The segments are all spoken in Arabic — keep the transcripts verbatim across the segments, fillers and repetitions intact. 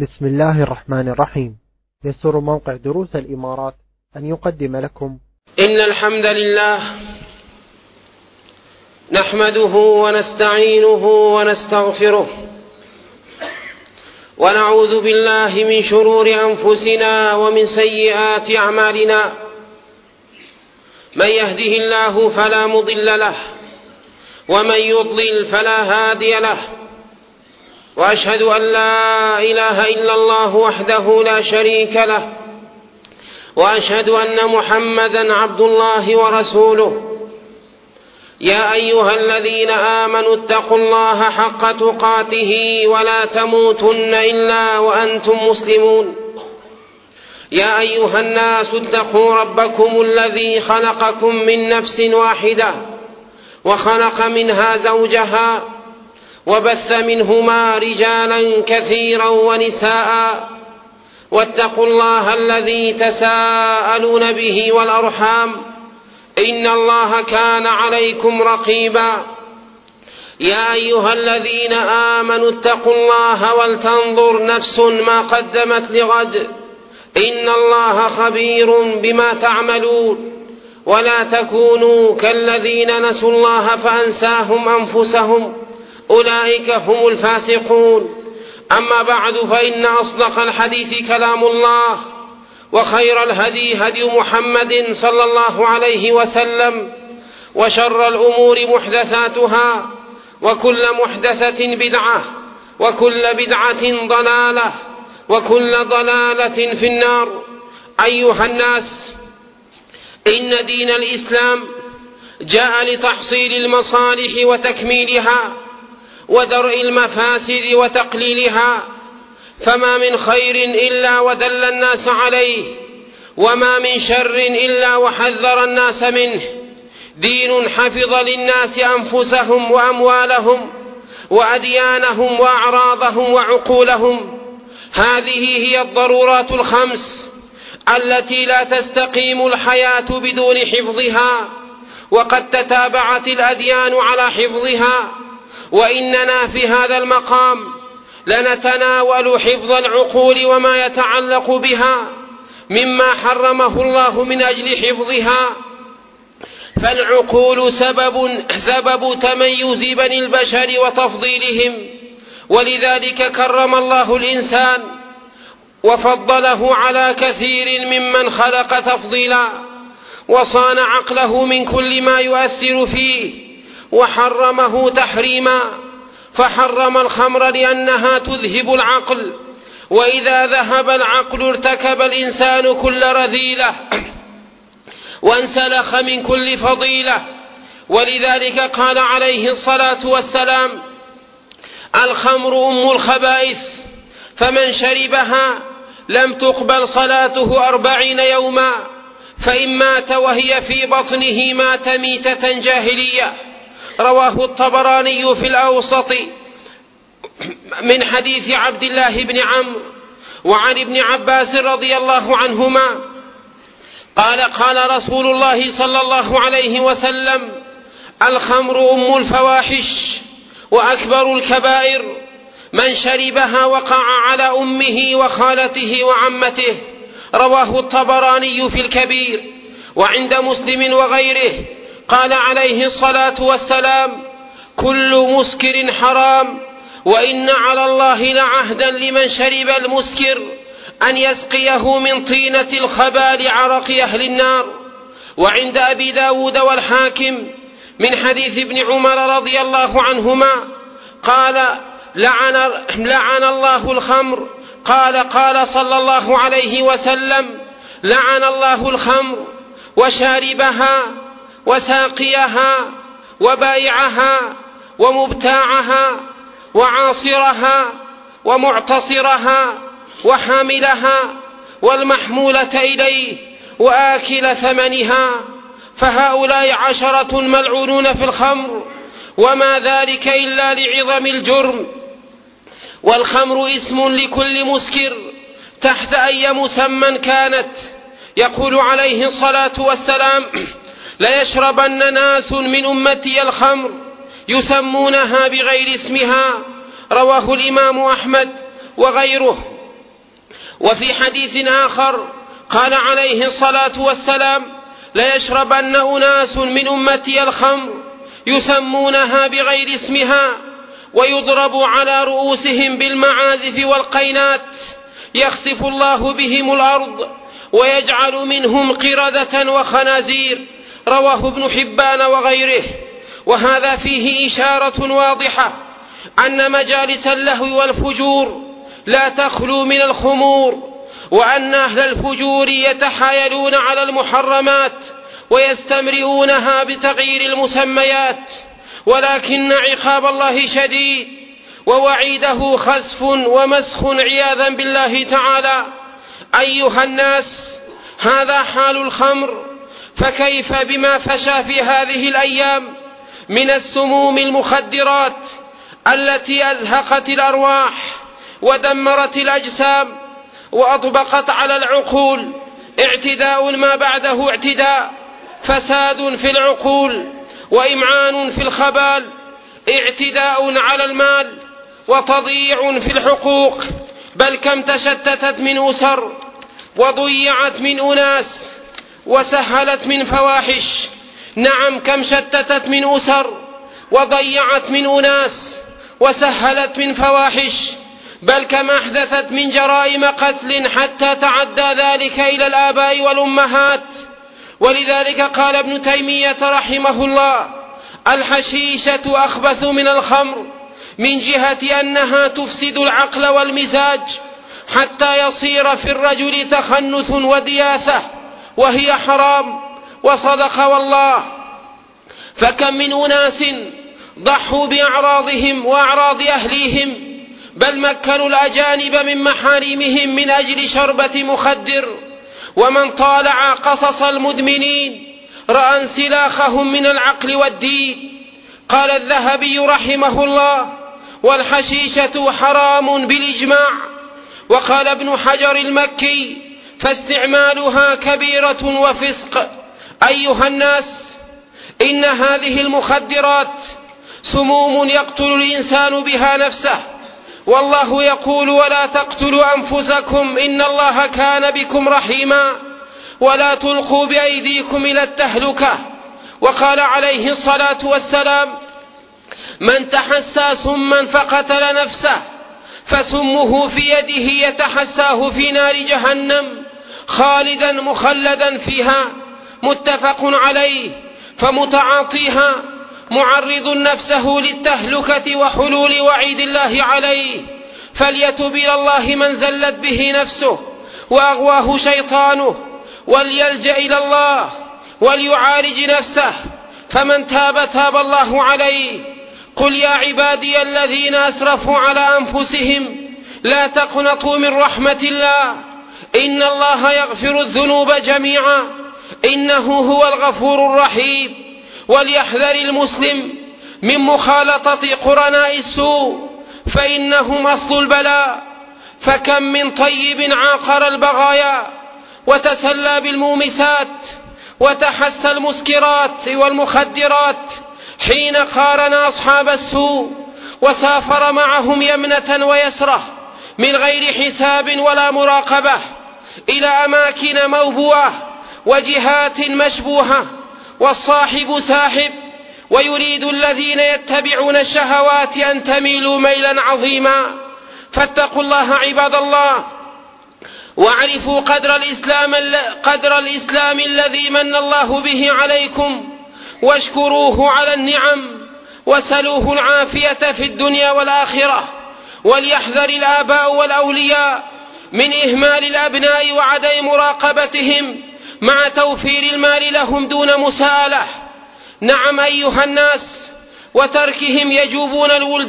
بسم الله الرحمن الرحيم. يسر موقع دروس الإمارات أن يقدم لكم إن الحمد لله نحمده ونستعينه ونستغفره ونعوذ بالله من شرور أنفسنا ومن سيئات أعمالنا. من يهده الله فلا مضل له ومن يضلل فلا هادي له، وأشهد أن لا إله إلا الله وحده لا شريك له، وأشهد أن محمدًا عبد الله ورسوله. يا أيها الذين آمنوا اتقوا الله حق تقاته ولا تموتن إلا وأنتم مسلمون. يا أيها الناس اتقوا ربكم الذي خلقكم من نفس واحدة وخلق منها زوجها وبث منهما رجالا كثيرا ونساء، واتقوا الله الذي تساءلون به والأرحام إن الله كان عليكم رقيبا. يا أيها الذين آمنوا اتقوا الله ولتنظر نفس ما قدمت لغد إن الله خبير بما تعملون. ولا تكونوا كالذين نسوا الله فأنساهم أنفسهم أولئك هم الفاسقون. أما بعد، فإن أصدق الحديث كلام الله، وخير الهدي هدي محمد صلى الله عليه وسلم، وشر الأمور محدثاتها، وكل محدثة بدعة، وكل بدعة ضلالة، وكل ضلالة في النار. أيها الناس، إن دين الإسلام جاء لتحصيل المصالح وتكميلها ودرء المفاسد وتقليلها، فما من خير إلا ودل الناس عليه، وما من شر إلا وحذر الناس منه. دين حفظ للناس أنفسهم وأموالهم وأديانهم وأعراضهم وعقولهم. هذه هي الضرورات الخمس التي لا تستقيم الحياة بدون حفظها، وقد تتابعت الأديان على حفظها. وإننا في هذا المقام لنتناول حفظ العقول وما يتعلق بها مما حرمه الله من أجل حفظها. فالعقول سبب, سبب تميز بني البشر وتفضيلهم، ولذلك كرم الله الإنسان وفضله على كثير ممن خلق تفضيلا، وصان عقله من كل ما يؤثر فيه، وحرمه تحريما. فحرم الخمر لأنها تذهب العقل، وإذا ذهب العقل ارتكب الإنسان كل رذيلة وانسلخ من كل فضيلة. ولذلك قال عليه الصلاة والسلام: الخمر أم الخبائث، فمن شربها لم تقبل صلاته أربعين يوما، فإن مات وهي في بطنه مات ميتة جاهلية. رواه الطبراني في الأوسط من حديث عبد الله بن عمرو. وعن ابن عباس رضي الله عنهما قال: قال رسول الله صلى الله عليه وسلم: الخمر أم الفواحش وأكبر الكبائر، من شربها وقع على أمه وخالته وعمته. رواه الطبراني في الكبير. وعند مسلم وغيره قال عليه الصلاة والسلام: كل مسكر حرام، وإن على الله لعهدا لمن شرب المسكر أن يسقيه من طينة الخبال عرق أهل النار. وعند أبي داود والحاكم من حديث ابن عمر رضي الله عنهما قال: لعن, لعن الله الخمر. قال قال صلى الله عليه وسلم: لعن الله الخمر وشاربها وساقيها وبائعها ومبتاعها وعاصرها ومعتصرها وحاملها والمحمولة إليه وآكل ثمنها، فهؤلاء عشرة ملعونون في الخمر، وما ذلك إلا لعظم الجرم. والخمر اسم لكل مسكر تحت أي مسمى كانت. يقول عليه الصلاة والسلام: ليشربن ناس من أمتي الخمر يسمونها بغير اسمها. رواه الإمام أحمد وغيره. وفي حديث آخر قال عليه الصلاة والسلام: ليشربن أناس من أمتي الخمر يسمونها بغير اسمها ويضرب على رؤوسهم بالمعازف والقينات يخسف الله بهم الأرض ويجعل منهم قردة وخنازير. رواه ابن حبان وغيره. وهذا فيه إشارة واضحة أن مجالس اللهو والفجور لا تخلو من الخمور، وأن أهل الفجور يتحايلون على المحرمات ويستمرئونها بتغيير المسميات، ولكن عقاب الله شديد ووعيده خسف ومسخ عياذا بالله تعالى. أيها الناس، هذا حال الخمر، فكيف بما فشى في هذه الأيام من السموم المخدرات التي أزهقت الأرواح ودمرت الأجسام وأطبقت على العقول اعتداء ما بعده اعتداء، فساد في العقول وإمعان في الخبال، اعتداء على المال وتضييع في الحقوق. بل كم تشتتت من أسر وضيعت من أناس وسهلت من فواحش. نعم، كم شتتت من أسر وضيعت من أناس وسهلت من فواحش، بل كم أحدثت من جرائم قتل حتى تعدى ذلك إلى الآباء والأمهات. ولذلك قال ابن تيمية رحمه الله: الحشيشة أخبث من الخمر من جهة أنها تفسد العقل والمزاج حتى يصير في الرجل تخنث ودياثة، وهي حرام. وصدق والله، فكم من أناس ضحوا بأعراضهم وأعراض أهليهم، بل مكنوا الأجانب من محارمهم من أجل شربة مخدر. ومن طالع قصص المدمنين رأى انسلاخهم من العقل والدين. قال الذهبي رحمه الله: والحشيشة حرام بالإجماع. وقال ابن حجر المكي: فاستعمالها كبيرة وفسق. أيها الناس، إن هذه المخدرات سموم يقتل الإنسان بها نفسه، والله يقول: ولا تقتلوا أنفسكم إن الله كان بكم رحيما ولا تلقوا بأيديكم إلى التهلكة. وقال عليه الصلاة والسلام: من تحسى سما فقتل نفسه فسمه في يده يتحساه في نار جهنم خالدا مخلدا فيها، متفق عليه. فمتعاطيها معرض نفسه للتهلكة وحلول وعيد الله عليه، فليتب إلى الله من زلت به نفسه وأغواه شيطانه، وليلجأ إلى الله وليعالج نفسه، فمن تاب تاب الله عليه. قل يا عبادي الذين أسرفوا على أنفسهم لا تقنطوا من رحمة الله إن الله يغفر الذنوب جميعا إنه هو الغفور الرحيم. وليحذر المسلم من مخالطة قرناء السوء فإنهم أصل البلاء. فكم من طيب عاقر البغايا وتسلى بالمومسات وتحسى المسكرات والمخدرات حين قارن أصحاب السوء وسافر معهم يمنة ويسرة من غير حساب ولا مراقبة إلى أماكن موبوءة وجهات مشبوهة، والصاحب ساحب، ويريد الذين يتبعون الشهوات أن تميلوا ميلا عظيما. فاتقوا الله عباد الله، واعرفوا قدر الإسلام, قدر الإسلام الذي من الله به عليكم، واشكروه على النعم، وسلوه العافية في الدنيا والآخرة. وليحذر الآباء والأولياء من إهمال الأبناء وعدم مراقبتهم مع توفير المال لهم دون مساءلة. نعم أيها الناس، وتركهم يجوبون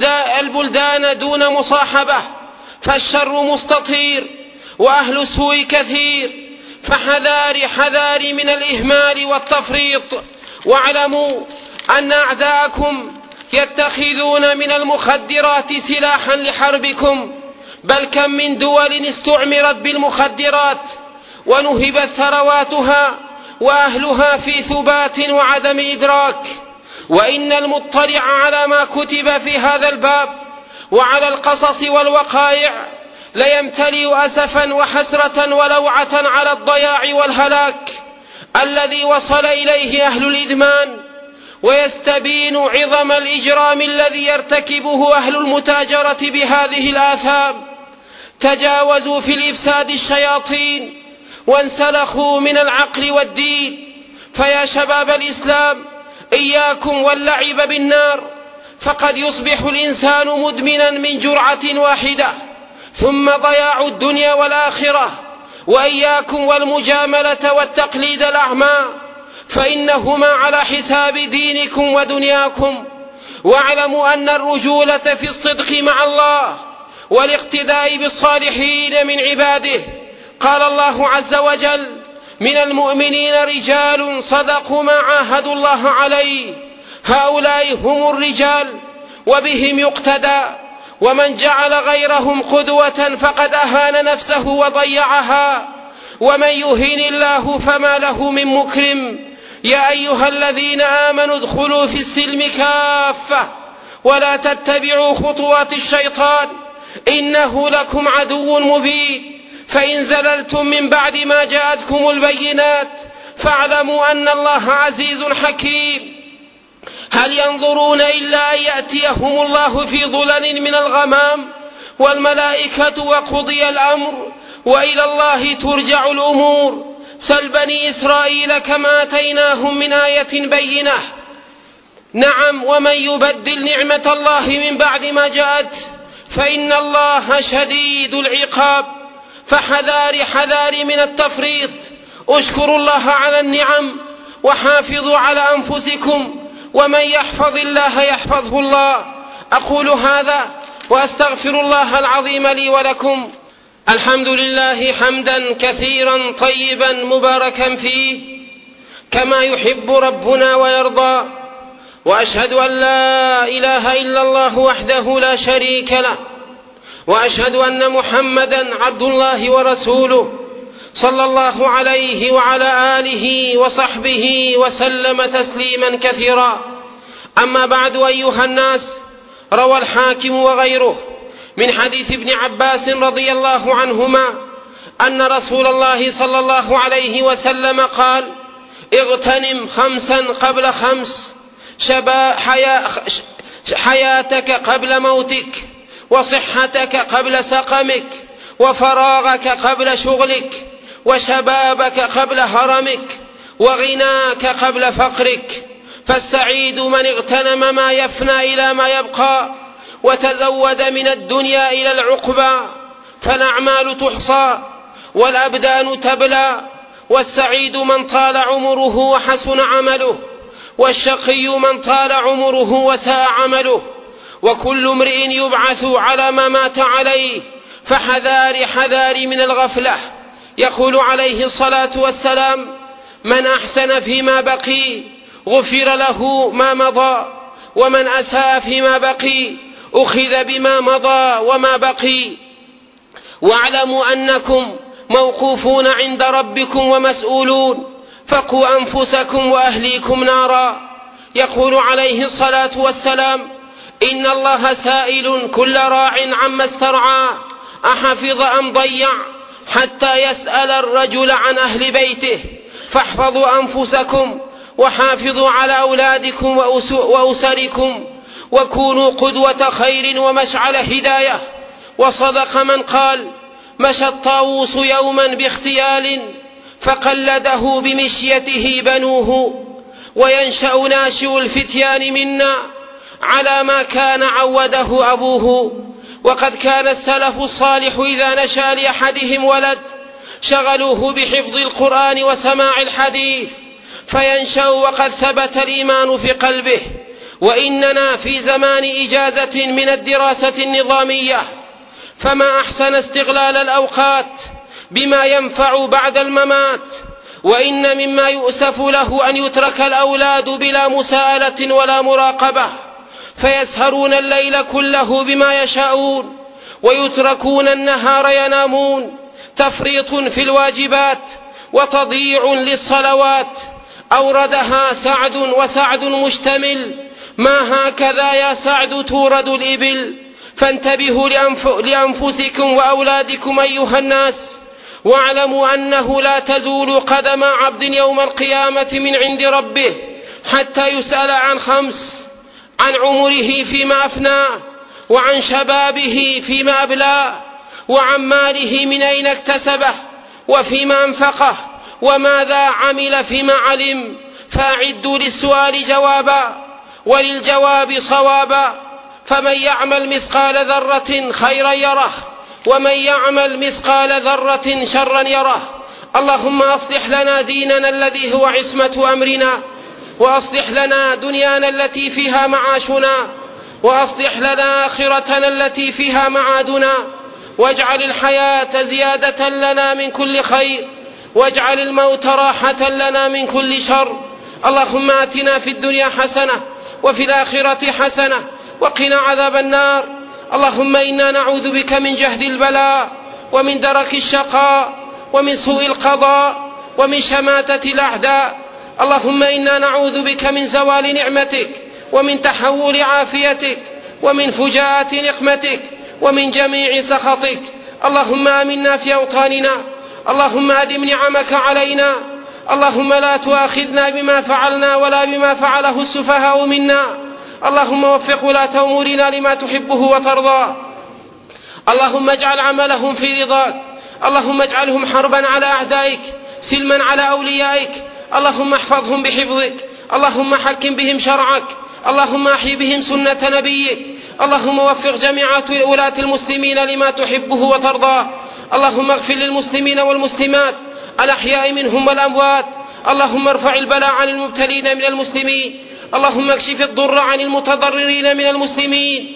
البلدان دون مصاحبة، فالشر مستطير وأهل السوء كثير. فحذار حذار من الإهمال والتفريط، واعلموا أن أعداءكم يتخذون من المخدرات سلاحا لحربكم، بل كم من دول استعمرت بالمخدرات ونهبت ثرواتها وأهلها في ثبات وعدم إدراك. وإن المطلع على ما كتب في هذا الباب وعلى القصص والوقائع ليمتلئ أسفا وحسرة ولوعة على الضياع والهلاك الذي وصل إليه أهل الإدمان، ويستبين عظم الإجرام الذي يرتكبه أهل المتاجرة بهذه الآثام. تجاوزوا في الإفساد الشياطين وانسلخوا من العقل والدين. فيا شباب الإسلام، إياكم واللعب بالنار، فقد يصبح الإنسان مدمنا من جرعة واحدة ثم ضياع الدنيا والآخرة. وإياكم والمجاملة والتقليد الأعمى، فإنهما على حساب دينكم ودنياكم. واعلموا أن الرجولة في الصدق مع الله والاقتداء بالصالحين من عباده. قال الله عز وجل: من المؤمنين رجال صدقوا ما عاهدوا الله عليه، هؤلاء هم الرجال وبهم يقتدى. ومن جعل غيرهم قدوة فقد أهان نفسه وضيعها، ومن يهين الله فما له من مكرم. يا أيها الذين آمنوا ادخلوا في السلم كافة ولا تتبعوا خطوات الشيطان إنه لكم عدو مبين. فإن زللتم من بعد ما جاءتكم البينات فاعلموا أن الله عزيز حكيم. هل ينظرون إلا أن يأتيهم الله في ظلل من الغمام والملائكة وقضي الأمر وإلى الله ترجع الأمور؟ سل بني إسرائيل كما آتيناهم من آية بينة. نعم، ومن يبدل نعمة الله من بعد ما جاءت فإن الله شديد العقاب. فحذار حذار من التفريط. اشكروا الله على النعم وحافظوا على أنفسكم، ومن يحفظ الله يحفظه الله. أقول هذا وأستغفر الله العظيم لي ولكم. الحمد لله حمدا كثيرا طيبا مباركا فيه كما يحب ربنا ويرضى، وأشهد أن لا إله إلا الله وحده لا شريك له، وأشهد أن محمدا عبد الله ورسوله صلى الله عليه وعلى آله وصحبه وسلم تسليما كثيرا. أما بعد، أيها الناس، روى الحاكم وغيره من حديث ابن عباس رضي الله عنهما أن رسول الله صلى الله عليه وسلم قال: اغتنم خمسا قبل خمس، شبا حيا حياتك قبل موتك، وصحتك قبل سقمك، وفراغك قبل شغلك، وشبابك قبل هرمك، وغناك قبل فقرك. فالسعيد من اغتنم ما يفنى إلى ما يبقى، وتزود من الدنيا إلى العقبى. فالأعمال تحصى والأبدان تبلى، والسعيد من طال عمره وحسن عمله، والشقي من طال عمره وساء عمله. وكل امرئ يبعث على ما مات عليه، فحذار حذار من الغفلة. يقول عليه الصلاة والسلام: من أحسن فيما بقي غفر له ما مضى، ومن أساء فيما بقي أخذ بما مضى وما بقي. واعلموا أنكم موقوفون عند ربكم ومسؤولون، فقوا أنفسكم وأهليكم نارا. يقول عليه الصلاة والسلام: إن الله سائل كل راع عما استرعى أحفظ أم ضيع، حتى يسأل الرجل عن أهل بيته. فاحفظوا أنفسكم وحافظوا على أولادكم وأسركم، وكونوا قدوة خير ومشعل هداية. وصدق من قال: مشى الطاووس يوما باختيال فقلده بمشيته بنوه، وينشأ ناشئ الفتيان منا على ما كان عوده أبوه. وقد كان السلف الصالح إذا نشأ لأحدهم ولد شغلوه بحفظ القرآن وسماع الحديث، فينشأ وقد ثبت الإيمان في قلبه. وإننا في زمان إجازة من الدراسة النظامية، فما أحسن استغلال الأوقات بما ينفع بعد الممات. وإن مما يؤسف له أن يترك الأولاد بلا مساءلة ولا مراقبة، فيسهرون الليل كله بما يشاءون ويتركون النهار ينامون. تفريط في الواجبات وتضييع للصلوات. أوردها سعد وسعد مشتمل: ما هكذا يا سعد تورد الإبل، فانتبهوا لأنفسكم وأولادكم أيها الناس، واعلموا أنه لا تزول قدم عبد يوم القيامة من عند ربه حتى يسأل عن خمس: عن عمره فيما أفناه، وعن شبابه فيما أبلاه، وعن ماله من أين اكتسبه، وفيما أنفقه، وماذا عمل فيما علم. فأعدوا للسؤال جوابا وللجواب صوابا، فمن يعمل مثقال ذرة خيرا يره، ومن يعمل مثقال ذرة شرا يره. اللهم أصلح لنا ديننا الذي هو عصمة أمرنا، وأصلح لنا دنيانا التي فيها معاشنا، وأصلح لنا آخرتنا التي فيها معادنا، واجعل الحياة زيادة لنا من كل خير، واجعل الموت راحة لنا من كل شر. اللهم آتنا في الدنيا حسنة وفي الآخرة حسنة وقنا عذاب النار. اللهم إنا نعوذ بك من جهد البلاء، ومن درك الشقاء، ومن سوء القضاء، ومن شماتة الأعداء. اللهم إنا نعوذ بك من زوال نعمتك، ومن تحول عافيتك، ومن فجاءة نقمتك، ومن جميع سخطك. اللهم آمنا في أوطاننا، اللهم أدم نعمك علينا، اللهم لا تؤاخذنا بما فعلنا ولا بما فعله السفهاء منا. اللهم وفق ولاة أمورنا لما تحبه وترضى. اللهم اجعل عملهم في رضاك، اللهم اجعلهم حربا على أعدائك، سلما على أوليائك. اللهم احفظهم بحفظك، اللهم حكم بهم شرعك، اللهم احي بهم سنة نبيك. اللهم وفق جميع ولاة المسلمين لما تحبه وترضاه. اللهم اغفر للمسلمين والمسلمات الأحياء منهم والأموات. اللهم ارفع البلاء عن المبتلين من المسلمين، اللهم اكشف الضر عن المتضررين من المسلمين.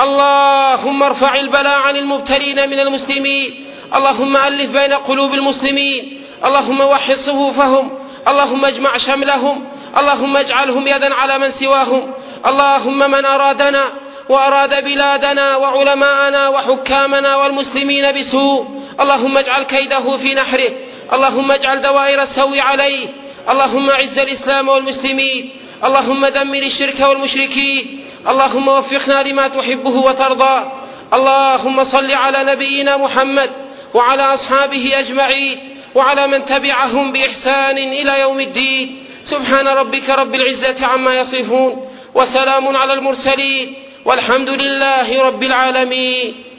اللهم ارفع البلاء عن المبتلين من المسلمين. اللهم ألف بين قلوب المسلمين، اللهم وحد صفوفهم، اللهم اجمع شملهم، اللهم اجعلهم يدا على من سواهم. اللهم من أرادنا وأراد بلادنا وعلماءنا وحكامنا والمسلمين بسوء، اللهم اجعل كيده في نحره، اللهم اجعل دوائر السوء عليه. اللهم اعز الإسلام والمسلمين، اللهم دمر الشرك والمشركين. اللهم وفقنا لما تحبه وترضى. اللهم صل على نبينا محمد وعلى أصحابه أجمعين وعلى من تبعهم بإحسان إلى يوم الدين. سبحان ربك رب العزة عما يصفون، وسلام على المرسلين، والحمد لله رب العالمين.